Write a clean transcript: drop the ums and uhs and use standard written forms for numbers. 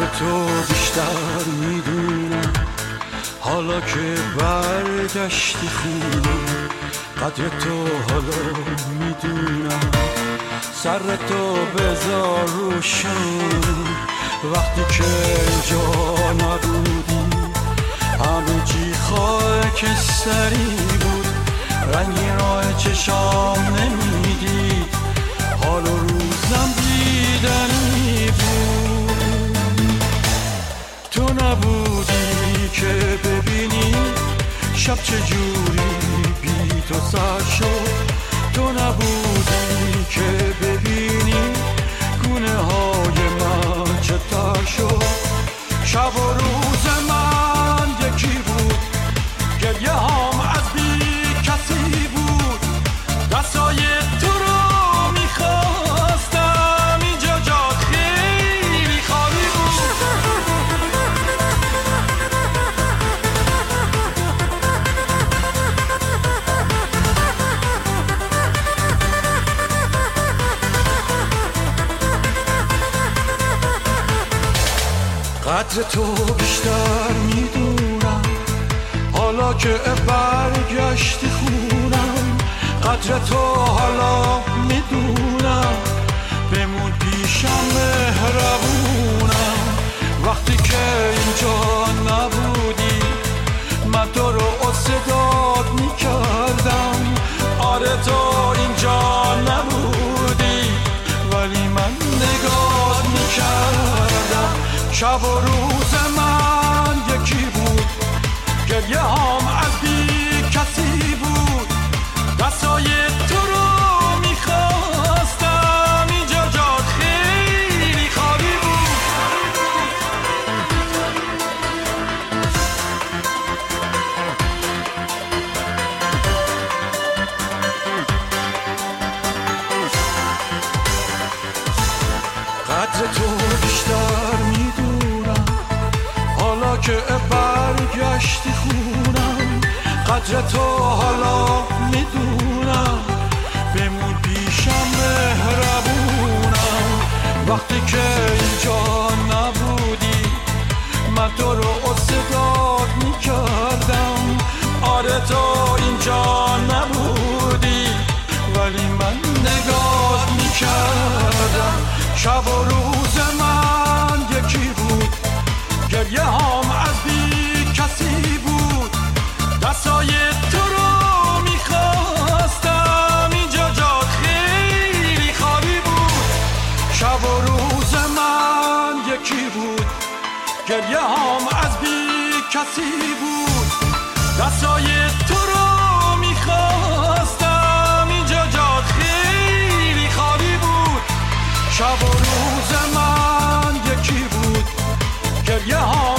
قدر تو بیشتر میدونم حالا که برگشتی خونه. قدر تو حالا میدونم سر تو بذار روشن. وقتی که اینجا نبودی همه چی خاکستری بود. رنگی راه چشام نمیدید حال و روزم دیدنی بود. تو نبودی که ببینی شب چجوری بی تو سر شد. تو نبودی که ببینی گونه های من چطور شد. شب و روز من یکی بود، گریه هم از بی کسی بود. دستای تو رو میخواستم اینجا جا خیلی خالی بود. قدر تو بیشتر میدونم حالا که برگشتی خونم. قدر تو حالا میدونم بمون پیشم مهربونم. وقتی که اینجا نبودی من تو رو صدات میکردم. آره تو اینجا نبودی ولی من نگاه میکردم. شب و روز من یکی بود، گریه هم از بی کسی بود. دستای تو رو میخواستم اینجا جات خیلی خالی بود. قدر تو بیشتر میدونم حالا که برگشتی خونم. قدر تو حالا میدونم بمون پیشم مهربونم. وقتی که اینجا نبودی من تو رو صدات میکردم. آره تو اینجا نبودی ولی من نگاه میکردم. شب و روز من یکی بود، گریه هم از بی کسی بود. دستای تو رو میخواستم اینجا جات خیلی خالی بود. شب و روز من یکی بود، گریه هم از بی کسی بود. دستای تو رو میخواستم اینجا جات خیلی خالی بود. شب و روز من یکی بود، گریه ها